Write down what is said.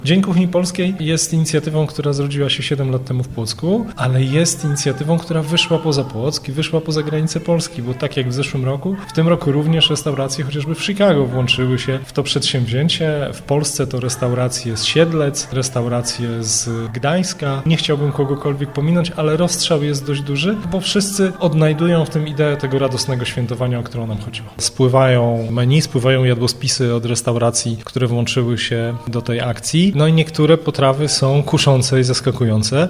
Dzień Kuchni Polskiej jest inicjatywą, która zrodziła się 7 lat temu w Płocku, ale jest inicjatywą, która wyszła poza Płock i wyszła poza granice Polski, bo tak jak w zeszłym roku, w tym roku również restauracje chociażby w Chicago włączyły się w to przedsięwzięcie. W Polsce to restauracje z Siedlec, restauracje z Gdańska. Nie chciałbym kogokolwiek pominąć, ale rozstrzał jest dość duży, bo wszyscy odnajdują w tym ideę tego radosnego świętowania, o którą nam chodziło. Spływają menu, spływają jadłospisy od restauracji, które włączyły się do tej akcji. No i niektóre potrawy są kuszące i zaskakujące.